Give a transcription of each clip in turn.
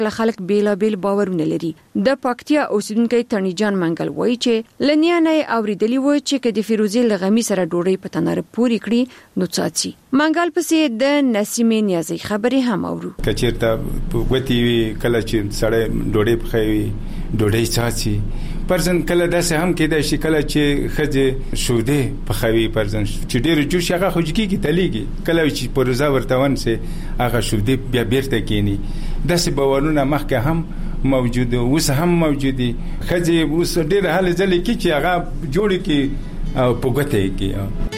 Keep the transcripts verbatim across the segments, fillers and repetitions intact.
خلک بیلابیل باورونه لري. د پکتیا اوسیدونکو تڼي جان منګل وایي چې لنیا نه اوریدلی و چې کله د فیروزي لغمی سره ډوډۍ په تنار پوری کړي نو څاڅي. منګل پسې د نسیمه نیازي خبرې هم اورو. کچېرته وتی کله چې سړی ډوډۍ پخوي ډوډۍ څاڅي پرځن کله داسې هم کېدای شي کله چې خځه شوده پخوي پرځن چې ډېر جوش هغه خوځکی کی تلیږي کله چې پروزا ورتاون سه هغه شوده بیا بیرته کینی داسې باورونه مخکې هم موجود اوس هم موجودي خځه اوس ډېر حال ځلې کی چې هغه جوړ کی او پوګته کی.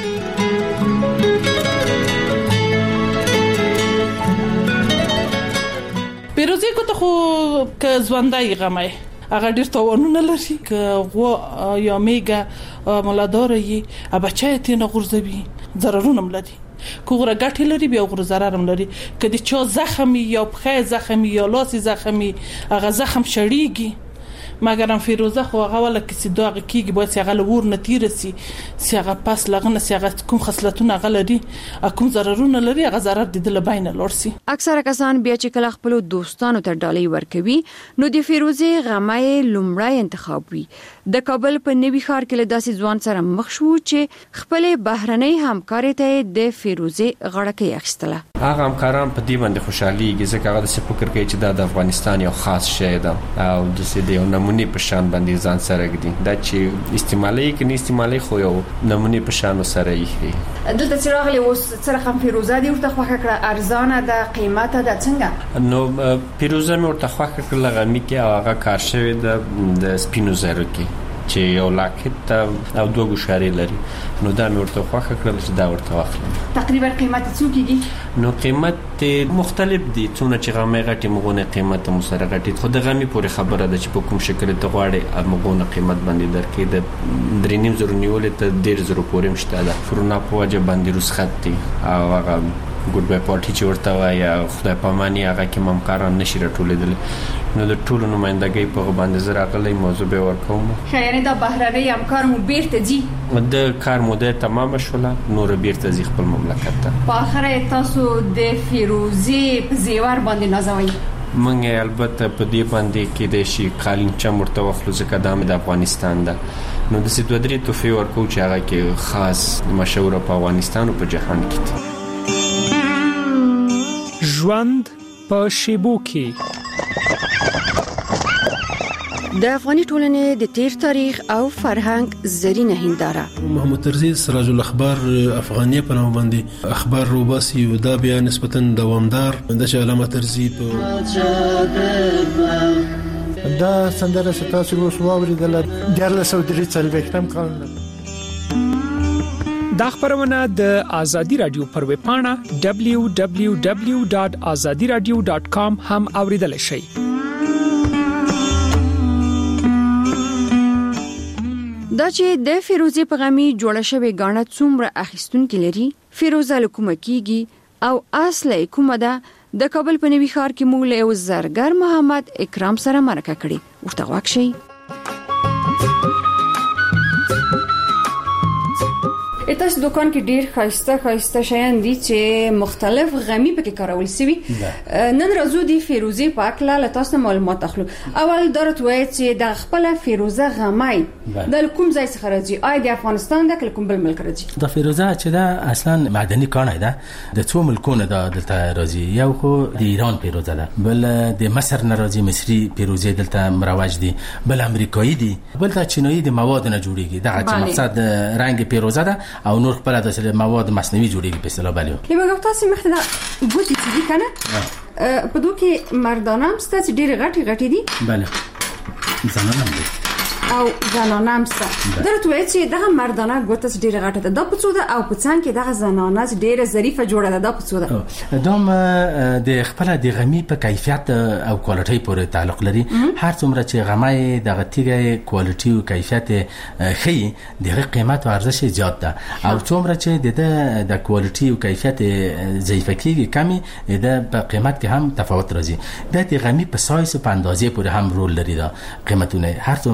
پیروزی کو ته خو ک ځوندای غمای هغه ډیر توانونه لري ک غو یا میګه مولادار یې ابچای ته نه غورځوي ضررونه ملدي کوغره ګټه لري بیا غره ضرر هم لري کدي چا زخمي یا پخې زخمي یا لاس زخمي هغه زخم شړیږي مګرم فیروزه خو هغه ولا کسي داغ کیږي باید هغه لور نتیره سي سي هغه پاس لغنه سي هغه کوم خصلتونه غلري کوم ضررونه لري هغه ضرر د دل بین لورسي. اکثره کسان بیا چې کله خپل دوستانو ته ډالۍ ورکوي نو د فیروزه غمای لومړی انتخاب وي. د کابل په نوي ښار کې له داسې ځوان سره مخ شو چې خپل بهرنۍ همکاري ته د فیروزه غړکې اخیستله. هغه همکاران په دې باندې خوشحالي ځکه هغه د فکر کوي چې د افغانستان یو خاص شی ده او د سې یو نمونه په شان باندې ځان سره ګدي دا چې استعمالي کې نه استعمالي خو یو نمونه په شان سره یې دلته چې راغلی اوس سره هم فیروزه دی ورته خوخه کړه ارزانه د قیمته د څنګه نو فیروزه مې ورته خوخه کړه غمی کې هغه کار شوی د سپینو زرو کې چې یو لاکت او دوه ګوشاري لري نو دا مې ورته خوخه کړل چې دا ورته واخلم. تقریبا قیمت څو کېږي؟ نو قیمت مختلف دي څونه چې غمه غټي مغونه قیمت مو سره غټي خو د غمي پورې خبره ده چې په کوم شکل ته غواړي مغونه قیمت باندې درکې د درې نیم زره نیولې ته ډېر زره پورې مشته ده فرونا په وجه باندې رسخت دي او هغه ګډ بای پارټي چې ورته وایي خدای پاماني هغه کې ممکاران نشي راټولېدل نو د ټولو نمائندګۍ په باندې زرا غلې موضوع به ورکوم. شایانه د بهرنۍ همکار مو بیرته دي د کار موده تمام شوله نور بیرته ځي خپل مملکت ته. په اخر تاسو د فیروزي په زیور باندې نازوي منګه البته په دې باندې کې د شي قالین چا مرته وخلو ځکه د افغانستان ده نو د سې دوه درې توفي ورکو چې هغه کې خاص مشهور په افغانستان او په جهان کې ژوند په شیبو کې د افغاني ټولنې د تیر تاریخ او فرهنګ زرینه هنداره. محمد طرزي سراج الاخبار افغانيه په نوم باندې اخبار روباسي او دا بیا نسبتا دوامدار د علامه طرزي په دا سندره ستاسو اوس واوریدل د لسو درې څلوېښتم کال دا خبرونه د آزادي رادیو پر ویب پاڼه دبلیو دبلیو دبلیو ډاټ آزادي رادیو ډاټ کام هم اوریدل شئ. دا چې د فیروزه پیغامي جوړه شوی غاڼه څومره اخیستونکو لري فیروزه لکومه کیږي او اصله کومه ده د کابل په نوي ښار کې موږ له زرګر محمد اکرام سره مرکه کړې ورته واکشي. تاسو دکان کې ډیر خاصه خاصه شیان دي چې مختلف غمی پکې کارول شوی. نن راځو دی فیروزه پاک لا تاسو معلومات اخلو. اول درته وایي چې د خپل فیروزه غمای د کوم ځای څخه راځي آی د افغانستان د کوم بل ملک راځي؟ د فیروزه چې دا اصلا معدني کانه ده د څو ملکونو د دلته راځي یو خو د ایران فیروزه ده بل د مصر نه راځي مصري فیروزه دلته مروج دي بل امریکایي دي بل د چینایي د مواد نه جوړیږي دا چې مقصد رنگ فیروزه ده او نور خپل د مواد مصنوعي جوړیږي په اصطلاح باندې. لمه تاسو مخته دا ګوتې دي کنه په دوه کې مردانه هم ستاسو ډېر غټي غټي دي بله زنانه هم دي او زنانه هم ست درته وایي چې دغه مردانه ګوتس ډېر غټه ده دا په څو ده او په څنګ کې دغه زنانه ډېر ظریفه جوړه ده دا په څو ده دوم د خپل د غمی په کیفیت او کوالټي پورې تعلق لري هر څومره چې غمای دغه تیګه کوالټي او کیفیت خي د قیمت او ارزش زیات ده او څومره چې د د کوالټي او کیفیت ضعیفه کیږي کمی د په قیمت کې هم تفاوت راځي د غمی په سایز او په اندازې پورې هم رول لري دا قیمتونه هر څومره چې د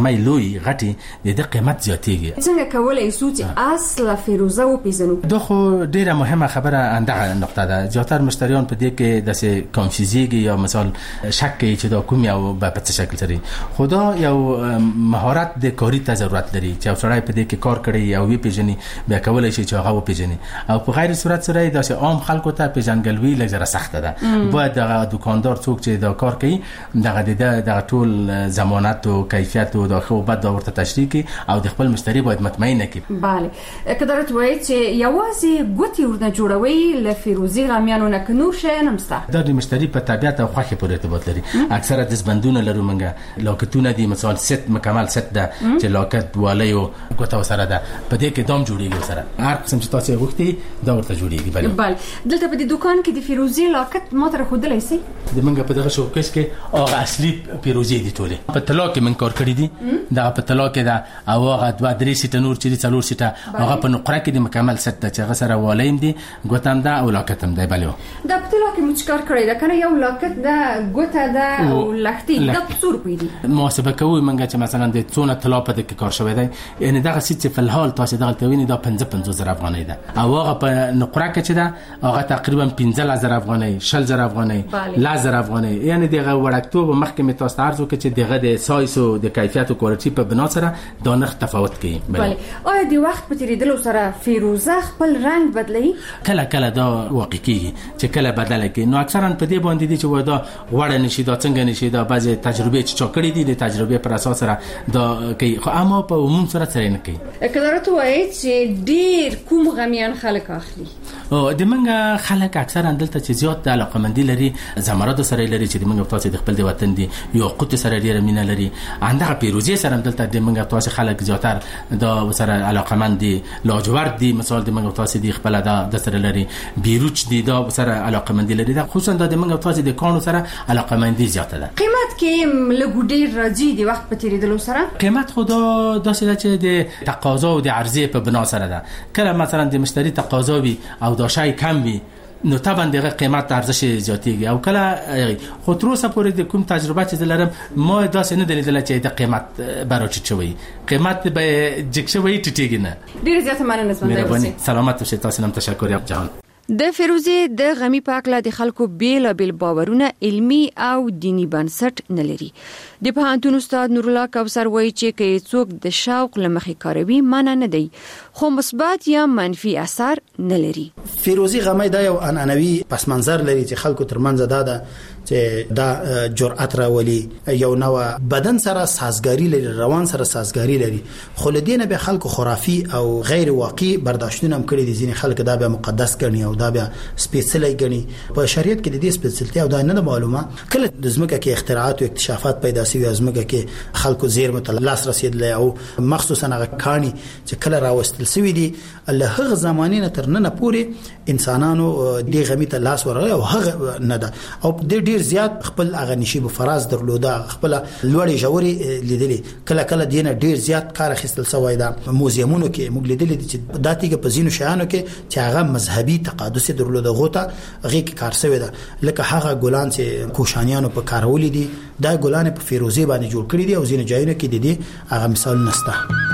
غمي لوی غټي د قیمت زیاتېږي. څنګه کولای شو چې اصل فیروزه وپیژنو؟ دا خو ډیره مهمه خبره اندغه نقطه ده. زیاتره مشتریان په دې کې د کنفیوزیږي یا مثال شک کوي چې دا کوم یو په څه شکل سره خدا یو مهارت د کاری ته ضرورت لري چې افسرای په دې کې کار کړي او وی پیژني بیا کولای شي چې هغه و پیژني او په غیر صورت سره د عام خلکو ته پیژنګلوي لږ سخته ده. باید د دکاندار څوک چې دا کار کوي دغه د ټول ضمانت او کیفیت او د خو بعد دا ورته تشریح کوي او د خپل مشتری باید مطمئن کړي. bale کدارت وایي چې یوازې ګوتی ورنه جوړوي ل فیروزي غامیانو نه کنور شي نمسته. دا د مشتری په طبيعت او خوښه پورې ارتباط لري. اکثره د زبندونه لرو منګه لاکتونه دي مثال ست مکمل ست ده چې لاکت والیو ګوته سره ده په دې کې دام جوړیږي سره هر قسم چې تاسو وختي دا ورته جوړیږي. bale bale دلته په دې دکان کې د فیروزي لاکت ماته خودلای شي د منګه په دغه شوکیس کې هغه اصلي فیروزي دي ټوله په طلا کې من کار کړی دي. دا په طلا کې دا او هغه دوه درې سیټ نور چې څلور سیټ هغه په نقره کې د مکمل ست ده چې هغه سره والیم دي ګوتم ده او لاکتم ده. bale دا په طلا کې مچکار کړی دا کنه یو لاکت ده ګوته ده او لختي دا څور پیدي محاسبه کوي منګه چې مثلا د څونه طلا په دې کې کار شوی دی یعنی دغه سیټ په الحال تاسو دغه تویني دا پنځه پنځه زره افغانۍ ده او هغه په نقره کې چې ده هغه تقریبا پنځه زره افغانۍ شل زره افغانۍ لزر افغانۍ یعنی دغه وړکتوب مخکې تاسو ارزو کې چې دغه د سایز او د کیفیت او کوالټي په بنا سره دا نرخ تفاوت کوي. bale آیا د وخت په تیریدلو سره فیروزه خپل رنگ بدلوي؟ کله کله دا واقع کیږي چې کله بدل کوي. نو اکثرا په دې باندې دي چې ودا وړ نشي دا څنګه نشي دا بعضی تجربه چې چاکړې دي د تجربه پر اساس سره دا کوي خو اما په عموم سره سره نه کوي. کله وایي چې ډیر کوم غمیان خلک اخلي او د منګه خلک اکثرا دلته چې زیات د علاقمندي لري زمرد سره لري چې د منګه تاسو د خپل د وطن دي یو قوت سره ډیره مینه لري اندغه پیروزي سره دلته د منګه تاسو خلک زیاتر دا سره علاقمند دي لاجورد دي مثال د منګه تاسو د خپل د سره لري بیروچ دي دا سره علاقمندي لري دا خصوصا د منګه تاسو د کانو سره علاقمندي زیاته ده. قیمت کې لګوډیر راځي د وخت په تیریدلو سره قیمت خدا داسې ده چې د تقاضا او د عرضه په بنا سره ده. کله مثلا د مشتری تقاضا وي او دا شای کم وي نو طبعا دغه قیمت ارزش زیاتیږي او کله خو تر اوسه پورې د کوم تجربه چې دلرم ما داسې نه دلیدل چې د قیمت براچ چوي قیمت به جګ شوی ټیټیږي نه. ډیر زیات مننه مهرباني سلامت اوسئ. تاسو نن تشکر یا جهان. د فیروزي د غمی پاکله د خلکو بیل بیل باورونه علمی او دینی بنسټ نه لري. د پوهنتون استاد نور الله کوثر وایي چې کې څوک د شوق لمخې کاروي معنی نه دی خو مثبت یا منفي اثر نه لري. فیروزي غمی دا یو انانوي پس منظر لري چې خلکو ترمنځ دا ده چې دا جرأت راولي یو نو بدن سره سازګاری لري روان سره سازګاری لري خو لدینه به خلکو خرافي او غیر واقعي برداشتونه هم کړی دي. ځینې خلک دا به مقدس ګڼي او دا به سپیڅلی ګڼي. په شریعت کې د دې سپیڅلتیا او دا نه معلومه کله د زمکه کې اختراعات او اکتشافات پیدا شوي زمکه کې خلکو زیرمه ته لاس رسیدلی او مخصوصا هغه کانی چې کله راوستل شوی دي الله هغه زمانه نه تر نن پورې انسانانو د غمی ته لاس ورغلی او هغه نه ده او د ډیر زیات خپل هغه نشيب فراز درلوده خپل لوړې جوړې لیدلې کله کله دینه ډیر زیات کار اخیستل شوی ده. موزیمونو کې موږ لیدلې چې داتیګه په زینو شیانو کې چې هغه مذهبي تقدس درلوده غوته هغه کې کار شوی ده لکه هغه ګلان چې کوشانیانو په کارولې دي دا ګلان په فیروزي باندې جوړ کړی دي او زینو ځایونو کې د دې هغه مثال نشته.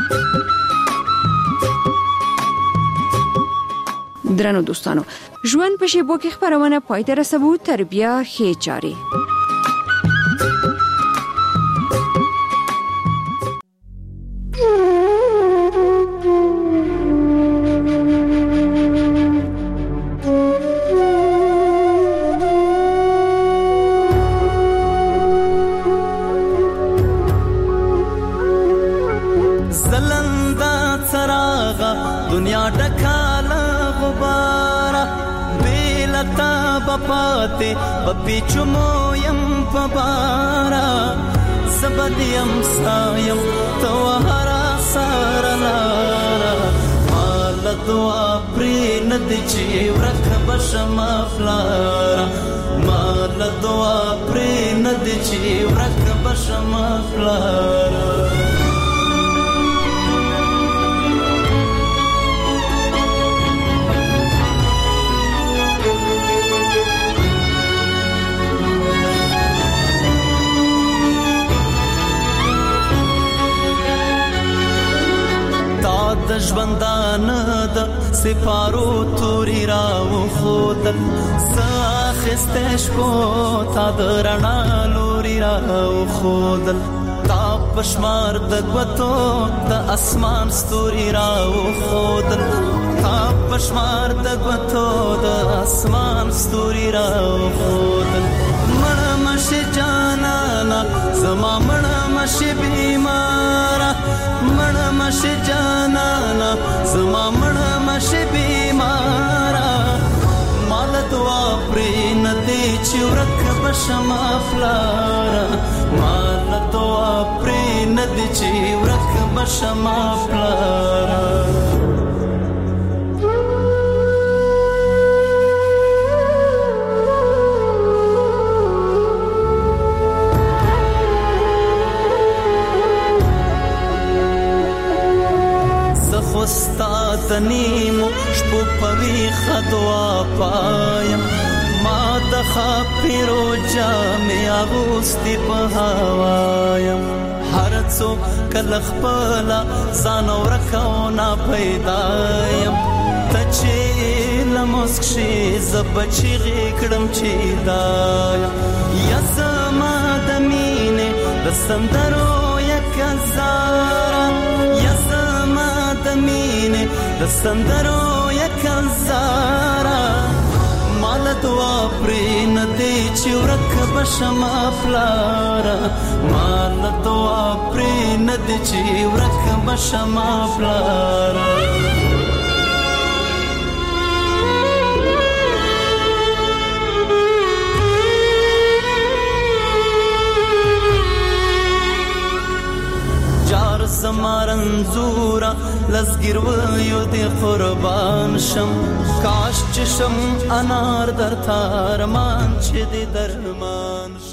درنو دوستانو ژوند په شیبو کې خبرونه پای ته رسوو تر بیا ښې چارې. زلندا څراغه دنیا ډکاله غباره بیلتا بپاته بپیچمو یم پبارا زبدیم سایم توهرا سارلارا مال دعا پری ندچی ورک بشما فلارا مال دعا پری ندچی ورک بشما فلارا ژوندان د سپارو توري راو خودل ساخسته شپو تا د رڼا لوري راو خودل تا پشمار د غوتو د اسمان ستوري راو خودل تا پشمار د غوتو د اسمان ستوري راو خودل مړ مش جانانا زما مړ مش بیمارا مړ مش جانانا زما مړ مش بیمارا مال دعا پرې ندی چې ورک بشما فلارا مال دعا پرې ندی چې ورک بشما فلارا استاد نیمو شپو پوی خدوا پایم ما د خاپیرو جامې اغوستي په هوایم هر څوک کله خپل ځان ورکاونه پیدایم ته چې لمسک شي زه بچیغې کړم چې دایم یا زما د مینې د سندرو یک هزاره یا د مینې د سندرو یک هزاره مال دعا پرې ندی چې ورک بشما فلاره مال دعا پرې ندی چې ورک بشما فلاره زمارن زورا لزګر ویو دی قربان شم کاش چشم انار در تارمان چې دی درمان